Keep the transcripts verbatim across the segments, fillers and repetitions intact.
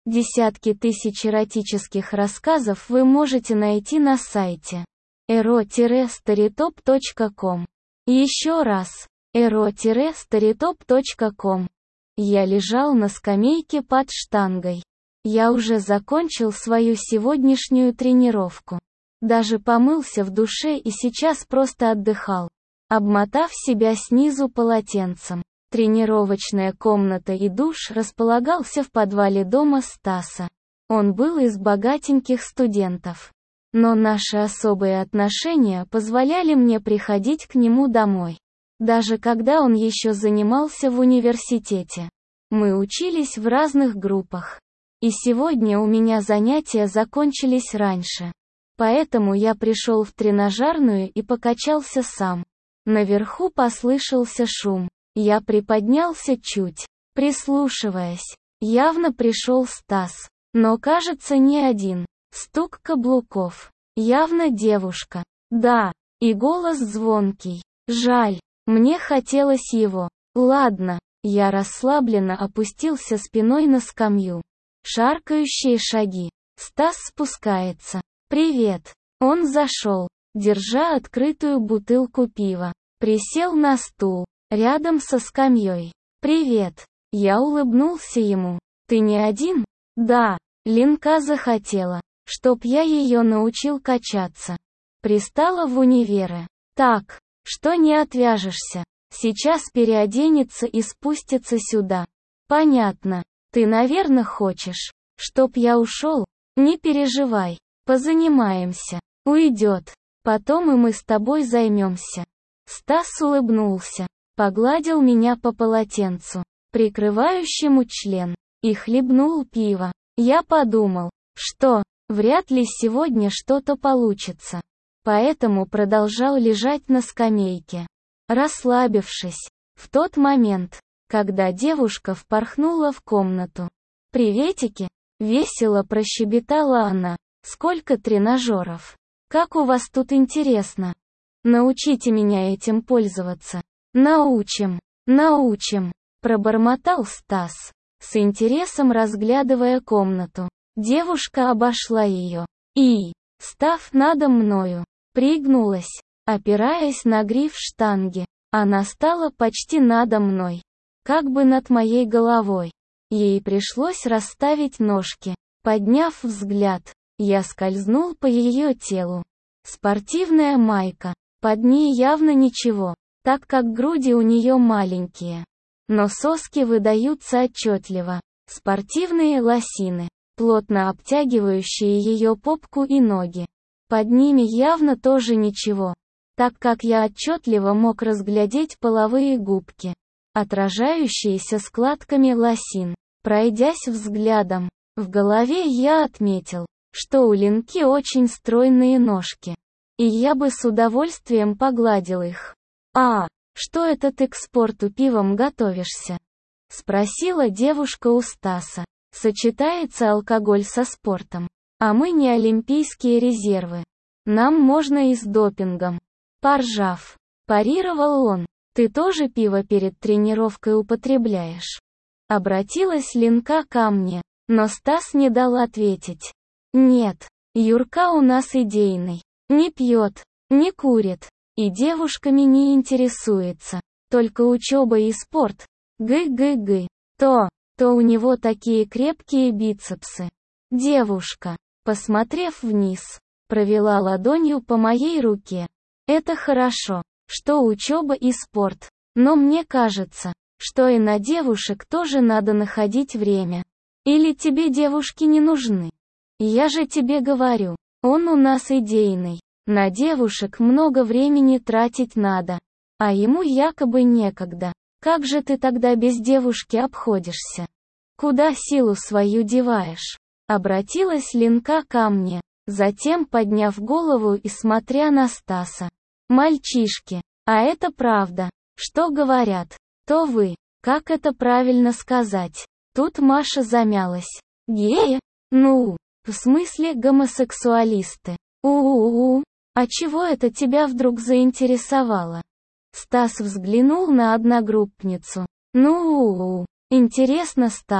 Десятки тысяч эротических рассказов вы можете найти на сайте эро старитоп точка ком. Еще раз, эро старитоп точка ком. Я лежал на скамейке под штангой. Я уже закончил свою сегодняшнюю тренировку. Даже помылся в душе и сейчас просто отдыхал, обмотав себя снизу полотенцем. Тренировочная комната и душ располагался в подвале дома Стаса. Он был из богатеньких студентов. Но наши особые отношения позволяли мне приходить к нему домой. Даже когда он еще занимался в университете. Мы учились в разных группах. И сегодня у меня занятия закончились раньше. Поэтому я пришел в тренажерную и покачался сам. Наверху послышался шум. Я приподнялся чуть, прислушиваясь. Явно пришел Стас. Но кажется не один. Стук каблуков. Явно девушка. Да. И голос звонкий. Жаль. Мне хотелось его. Ладно. Я расслабленно опустился спиной на скамью. Шаркающие шаги. Стас спускается. «Привет». Он зашел, держа открытую бутылку пива. Присел на стул, рядом со скамьей. «Привет». Я улыбнулся ему. «Ты не один?» «Да». Ленка захотела, чтоб я ее научил качаться. Пристала в универе. «Так, что не отвяжешься? Сейчас переоденется и спустится сюда». «Понятно. Ты, наверное, хочешь, чтоб я ушел? Не переживай. Позанимаемся. Уйдет. Потом и мы с тобой займемся». Стас улыбнулся, погладил меня по полотенцу, прикрывающему член, и хлебнул пиво. Я подумал, что, вряд ли сегодня что-то получится. Поэтому продолжал лежать на скамейке, расслабившись. В тот момент, когда девушка впорхнула в комнату. «Приветики!» — весело прощебетала она. «Сколько тренажеров! Как у вас тут интересно! Научите меня этим пользоваться!» «Научим! Научим!» — пробормотал Стас, с интересом разглядывая комнату. Девушка обошла ее и, став надо мною, пригнулась, опираясь на гриф штанги. Она стала почти надо мной, как бы над моей головой. Ей пришлось расставить ножки. Подняв взгляд, я скользнул по ее телу. Спортивная майка. Под ней явно ничего, так как груди у нее маленькие. Но соски выдаются отчетливо. Спортивные лосины, плотно обтягивающие ее попку и ноги. Под ними явно тоже ничего, так как я отчетливо мог разглядеть половые губки, отражающиеся складками лосин. Пройдясь взглядом, в голове я отметил, что у Ленки очень стройные ножки. И я бы с удовольствием погладил их. «А, что это ты к спорту пивом готовишься?» — спросила девушка у Стаса. «Сочетается алкоголь со спортом. А мы не олимпийские резервы. Нам можно и с допингом». Поржав, парировал он. «Ты тоже пиво перед тренировкой употребляешь?» Обратилась Ленка ко мне, но Стас не дал ответить. «Нет, Юрка у нас идейный. Не пьет, не курит, и девушками не интересуется. Только учеба и спорт. Гы-гы-гы. То, то у него такие крепкие бицепсы». Девушка, посмотрев вниз, провела ладонью по моей руке. «Это хорошо, что учеба и спорт. Но мне кажется, что и на девушек тоже надо находить время. Или тебе девушки не нужны? Я же тебе говорю, он у нас идейный. На девушек много времени тратить надо. А ему якобы некогда. Как же ты тогда без девушки обходишься? Куда силу свою деваешь?» Обратилась Ленка ко мне, затем подняв голову и смотря на Стаса. «Мальчишки, а это правда, что говорят, то вы, как это правильно сказать?» Тут Маша замялась. «Геи? Ну, в смысле гомосексуалисты. У-у-у, а чего это тебя вдруг заинтересовало?» Стас взглянул на одногруппницу. «Ну-у-у, интересно стало.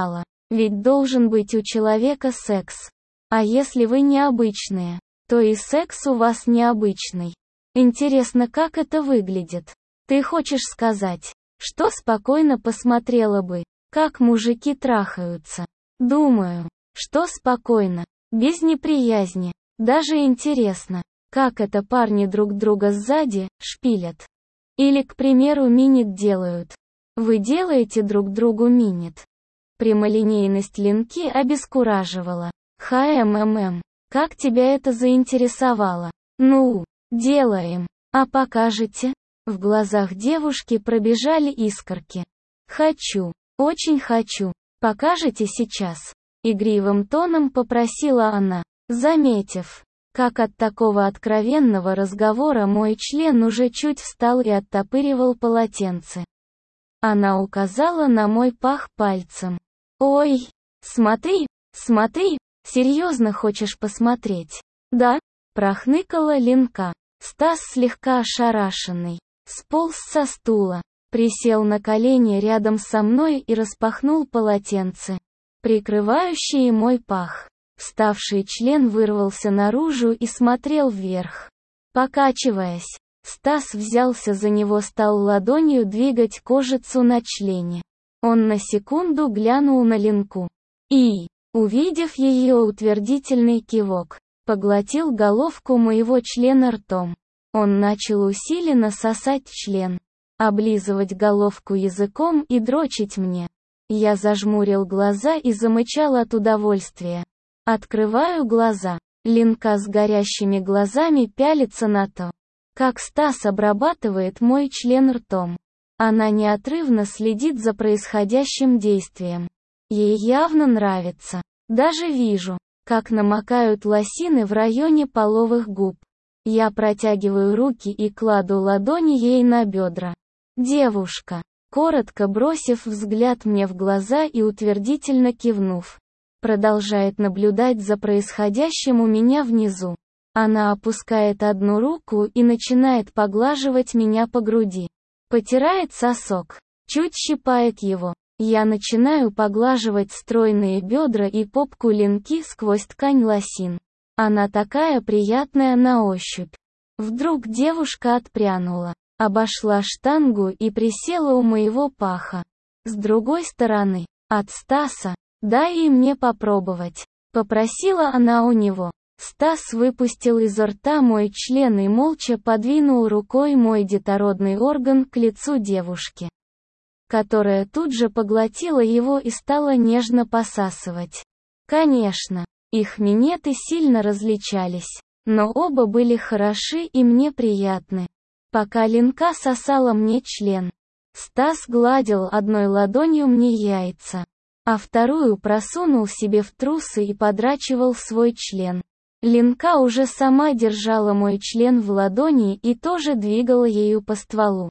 Ведь должен быть у человека секс. А если вы необычные, то и секс у вас необычный. Интересно, как это выглядит? Ты хочешь сказать, что спокойно посмотрела бы, как мужики трахаются? Думаю, что спокойно, без неприязни. Даже интересно, как это парни друг друга сзади шпилят. Или, к примеру, минет делают. Вы делаете друг другу минет. Прямолинейность Ленки обескураживала. ХММ, как тебя это заинтересовало? Ну, делаем. А покажете? В глазах девушки пробежали искорки. Хочу, очень хочу. Покажете сейчас? Игривым тоном попросила она, заметив, как от такого откровенного разговора мой член уже чуть встал и оттопыривал полотенце. Она указала на мой пах пальцем. Ой, смотри, смотри, серьезно хочешь посмотреть? Да? Прохныкала Ленка. Стас, слегка ошарашенный, сполз со стула, присел на колени рядом со мной и распахнул полотенце, прикрывающее мой пах. Вставший член вырвался наружу и смотрел вверх. Покачиваясь, Стас взялся за него, стал ладонью двигать кожицу на члене. Он на секунду глянул на Ленку. И, увидев ее утвердительный кивок, поглотил головку моего члена ртом. Он начал усиленно сосать член, облизывать головку языком и дрочить мне. Я зажмурил глаза и замычал от удовольствия. Открываю глаза. Ленка с горящими глазами пялится на то, как Стас обрабатывает мой член ртом. Она неотрывно следит за происходящим действием. Ей явно нравится. Даже вижу, как намокают лосины в районе половых губ. Я протягиваю руки и кладу ладони ей на бедра. Девушка, коротко бросив взгляд мне в глаза и утвердительно кивнув, продолжает наблюдать за происходящим у меня внизу. Она опускает одну руку и начинает поглаживать меня по груди. Потирает сосок, чуть щипает его. Я начинаю поглаживать стройные бедра и попку Ленки сквозь ткань лосин. Она такая приятная на ощупь. Вдруг девушка отпрянула, обошла штангу и присела у моего паха. С другой стороны, от Стаса. «Дай и мне попробовать», — попросила она у него. Стас выпустил изо рта мой член и молча подвинул рукой мой детородный орган к лицу девушки, которая тут же поглотила его и стала нежно посасывать. Конечно, их минеты сильно различались, но оба были хороши и мне приятны. Пока Ленка сосала мне член, Стас гладил одной ладонью мне яйца, а вторую просунул себе в трусы и подрачивал свой член. Ленка уже сама держала мой член в ладони и тоже двигала ею по стволу.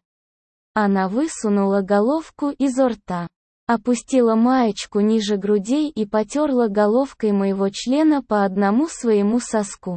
Она высунула головку изо рта, опустила маечку ниже грудей и потерла головкой моего члена по одному своему соску.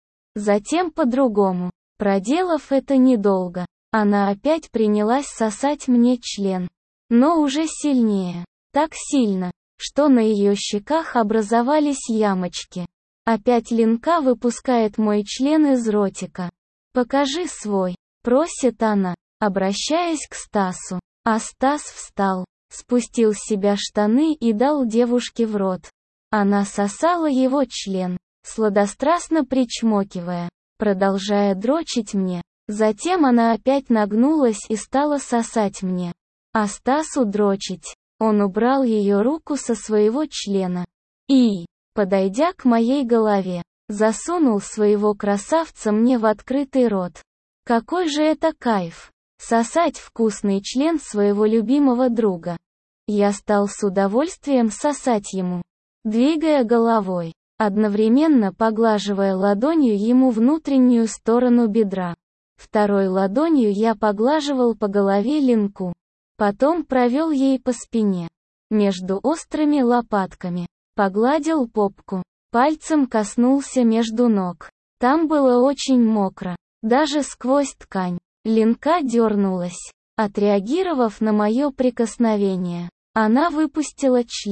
Затем по другому. Проделав это недолго, она опять принялась сосать мне член. Но уже сильнее. Так сильно, что на ее щеках образовались ямочки. Опять Ленка выпускает мой член из ротика. «Покажи свой», — просит она, обращаясь к Стасу. А Стас встал, спустил с себя штаны и дал девушке в рот. Она сосала его член, сладострастно причмокивая, продолжая дрочить мне. Затем она опять нагнулась и стала сосать мне. А Стасу дрочить. Он убрал ее руку со своего члена и, подойдя к моей голове, засунул своего красавца мне в открытый рот. Какой же это кайф! Сосать вкусный член своего любимого друга. Я стал с удовольствием сосать ему, двигая головой, одновременно поглаживая ладонью ему внутреннюю сторону бедра. Второй ладонью я поглаживал по голове Ленку. Потом провел ей по спине, между острыми лопатками, погладил попку, пальцем коснулся между ног. Там было очень мокро, даже сквозь ткань. Ленка дернулась, отреагировав на мое прикосновение. Она выпустила член,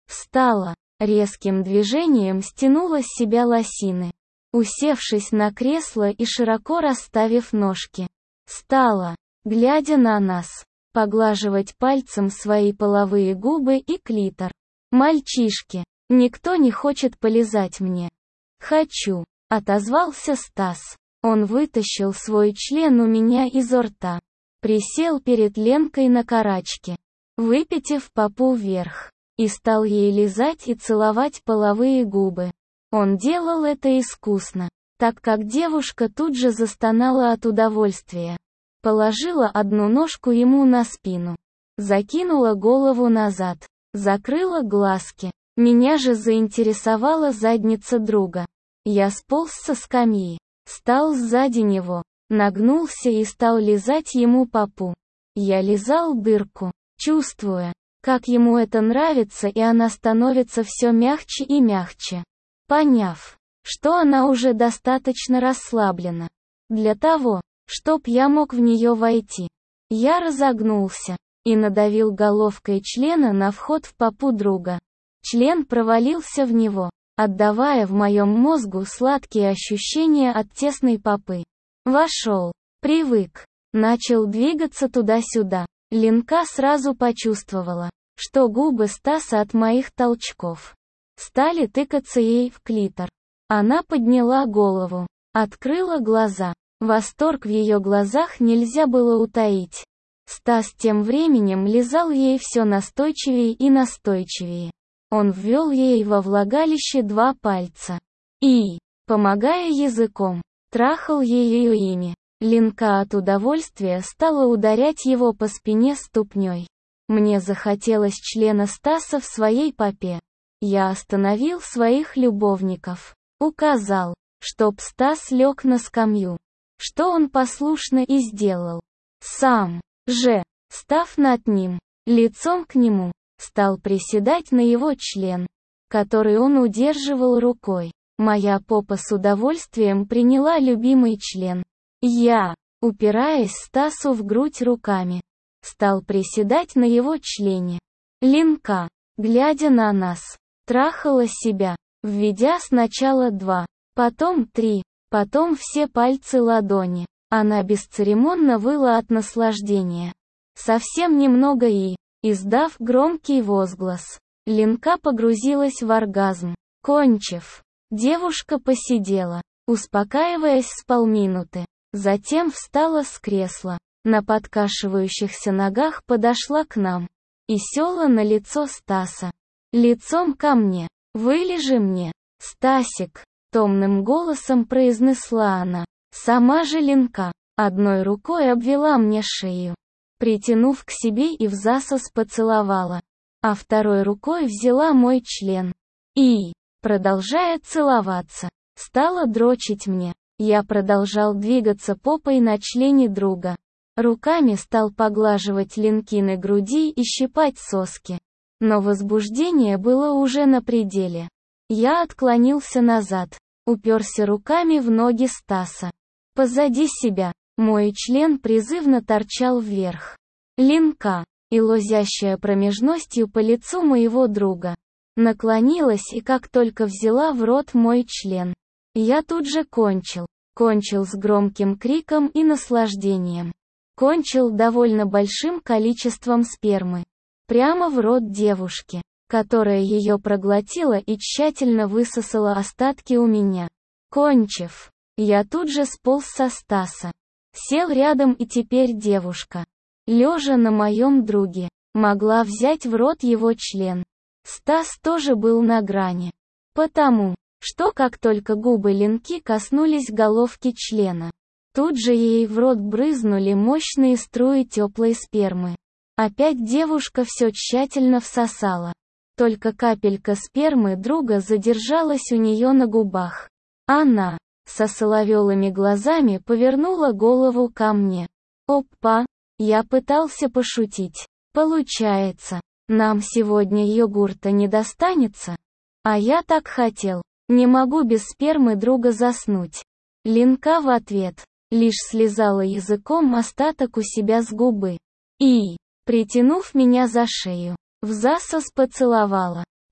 Встала, резким движением стянула с себя лосины. Усевшись на кресло и широко расставив ножки, стала, глядя на нас, поглаживать пальцем свои половые губы и клитор. «Мальчишки, никто не хочет полизать мне». «Хочу», — отозвался Стас. Он вытащил свой член у меня изо рта. Присел перед Ленкой на карачке, выпитив попу вверх, и стал ей лизать и целовать половые губы. Он делал это искусно, так как девушка тут же застонала от удовольствия. Положила одну ножку ему на спину, закинула голову назад, закрыла глазки. Меня же заинтересовала задница друга. Я сполз со скамьи, стал сзади него, нагнулся и стал лизать ему попу. Я лизал дырку, чувствуя, как ему это нравится, и она становится все мягче и мягче. Поняв, что она уже достаточно расслаблена для того, чтоб я мог в нее войти, я разогнулся и надавил головкой члена на вход в попу друга. Член провалился в него, отдавая в моем мозгу сладкие ощущения от тесной попы. Вошел, привык, начал двигаться туда-сюда. Ленка сразу почувствовала, что губы Стаса от моих толчков стали тыкаться ей в клитор. Она подняла голову, открыла глаза. Восторг в ее глазах нельзя было утаить. Стас тем временем лизал ей все настойчивее и настойчивее. Он ввел ей во влагалище два пальца и, помогая языком, трахал ее ими. Ленка от удовольствия стала ударять его по спине ступней. Мне захотелось члена Стаса в своей попе. Я остановил своих любовников. Указал, чтоб Стас лег на скамью. Что он послушно и сделал. Сам же, став над ним, лицом к нему, стал приседать на его член, который он удерживал рукой. Моя попа с удовольствием приняла любимый член. Я, упираясь Стасу в грудь руками, стал приседать на его члене. Ленка, глядя на нас, трахала себя, введя сначала два, потом три, потом все пальцы ладони. Она бесцеремонно выла от наслаждения. Совсем немного и, издав громкий возглас, Ленка погрузилась в оргазм. Кончив, девушка посидела, успокаиваясь с полминуты. Затем встала с кресла, на подкашивающихся ногах подошла к нам и села на лицо Стаса. Лицом ко мне. «Вылежи мне, Стасик», — томным голосом произнесла она. Сама же Ленка одной рукой обвела мне шею, притянув к себе и взасос поцеловала, а второй рукой взяла мой член и, продолжая целоваться, стала дрочить мне. Я продолжал двигаться попой на члене друга. Руками стал поглаживать Ленкины груди и щипать соски. Но возбуждение было уже на пределе. Я отклонился назад, уперся руками в ноги Стаса. Позади себя, мой член призывно торчал вверх. Ленка, и лозящая промежностью по лицу моего друга, наклонилась и как только взяла в рот мой член, я тут же кончил. Кончил с громким криком и наслаждением. Кончил довольно большим количеством спермы. Прямо в рот девушки, которая ее проглотила и тщательно высосала остатки у меня. Кончив, я тут же сполз со Стаса. Сел рядом, и теперь девушка, лежа на моем друге, могла взять в рот его член. Стас тоже был на грани. Потому что как только губы Ленки коснулись головки члена, тут же ей в рот брызнули мощные струи теплой спермы. Опять девушка все тщательно всосала. Только капелька спермы друга задержалась у нее на губах. Она, со соловелыми глазами, повернула голову ко мне. Опа! Я пытался пошутить. Получается, нам сегодня йогурта не достанется? А я так хотел. Не могу без спермы друга заснуть. Ленка в ответ лишь слизала языком остаток у себя с губы и, притянув меня за шею, взасос поцеловала.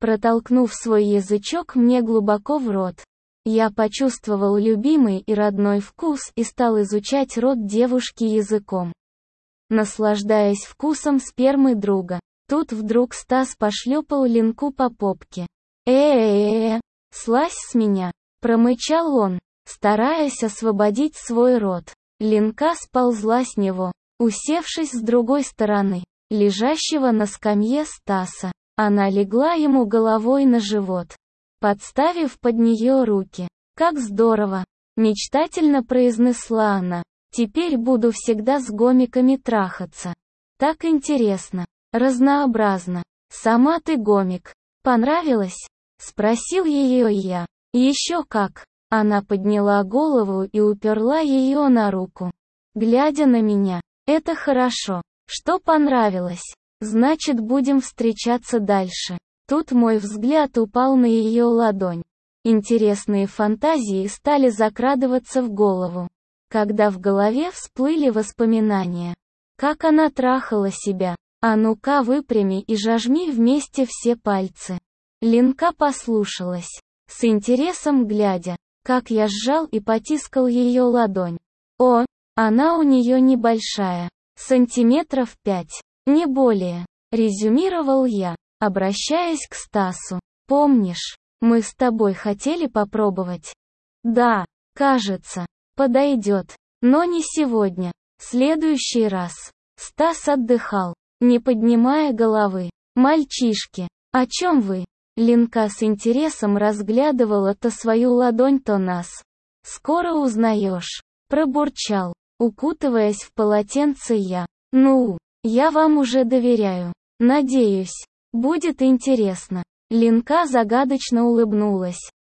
протолкнув свой язычок мне глубоко в рот. Я почувствовал любимый и родной вкус и стал изучать рот девушки языком, наслаждаясь вкусом спермы друга. Тут вдруг Стас пошлепал Ленку по попке. «Э-э-э, слазь с меня!» — промычал он, стараясь освободить свой рот. Ленка сползла с него, усевшись с другой стороны, лежащего на скамье Стаса. Она легла ему головой на живот, подставив под нее руки. «Как здорово!» — мечтательно произнесла она. «Теперь буду всегда с гомиками трахаться. Так интересно, разнообразно. Сама ты гомик. Понравилось?» — спросил ее я. «Еще как!» Она подняла голову и уперла ее на руку, глядя на меня. «Это хорошо, что понравилось. Значит, будем встречаться дальше». Тут мой взгляд упал на ее ладонь. Интересные фантазии стали закрадываться в голову, когда в голове всплыли воспоминания. Как она трахала себя. «А ну-ка выпрями и жажми вместе все пальцы». Ленка послушалась, с интересом глядя, как я сжал и потискал ее ладонь. «О, она у нее небольшая, сантиметров пять, не более», резюмировал я, обращаясь к Стасу. «Помнишь, мы с тобой хотели попробовать?» «Да, кажется, подойдет, но не сегодня, в следующий раз». Стас отдыхал, не поднимая головы. «Мальчишки, о чем вы?» Ленка с интересом разглядывала то свою ладонь, то нас. «Скоро узнаешь», — пробурчал, укутываясь в полотенце я. «Ну, я вам уже доверяю. Надеюсь, будет интересно». Ленка загадочно улыбнулась.